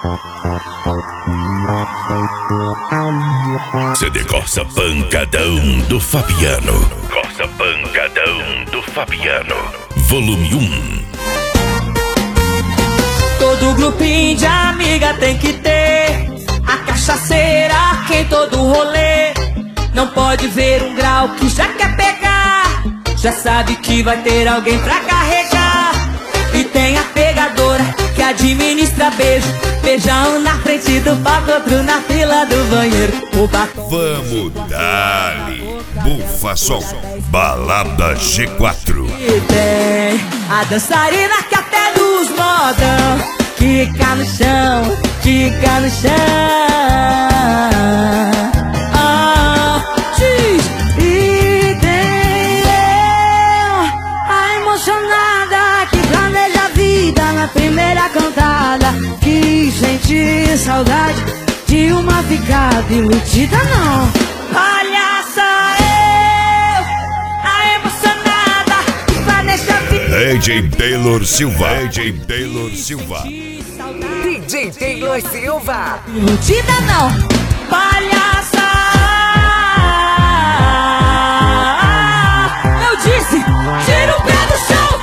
CD Corsa Pancadão do Fabiano. Corsa Pancadão do Fabiano. Volume 1. Todo grupinho de amiga tem que ter a cachaceira que em todo rolê. Não pode ver um grau que já quer pegar, já sabe que vai ter alguém pra carregar. E tem a pegadora que administra beijo, beijão na frente do palco, outro na fila do banheiro. Vamos dali, bufa som, balada G4. E tem a dançarina que até dos modão fica no chão, fica no chão. E tem eu, a emocionada que planeja a vida na primeira cantada, que sente saudade de uma ficada iludida não. Palhaça eu, a emocionada que planeja a vida. DJ Taylor Silva. DJ Taylor Silva. DJ Taylor Silva. Iludida não, palhaça. Eu disse, tira o pé do chão.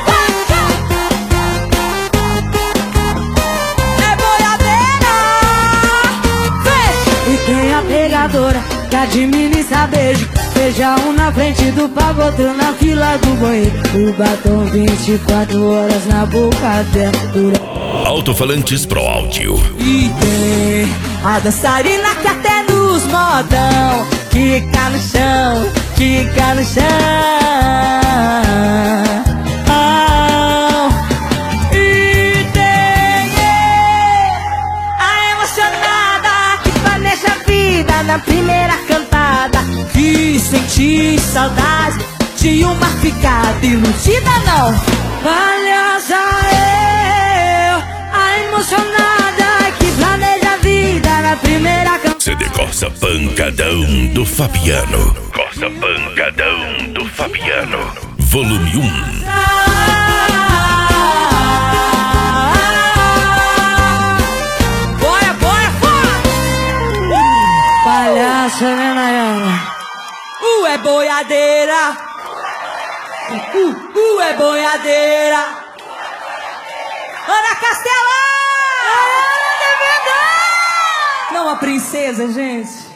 É boiadeira. Vem. E tem a pegadora que administra beijo, beija um na frente do palco, outro na fila do banheiro. O batom 24 horas na boca dentro. Alto-falantes Pro Áudio. E tem a dançarina que até nos modão fica no chão, fica no chão. E tem a emocionada que planeja a vida na primeira cantada, que sente saudade de uma ficada iludida não. Palhaça emocionada que planeja a vida na primeira canção. CD Corsa Pancadão do Fabiano. Corsa Pancadão do Fabiano. Volume 1. Bora, bora, bora! Palhaça, né, Nayana? É boiadeira. É boiadeira. Ana Castela! Não, a princesa, gente.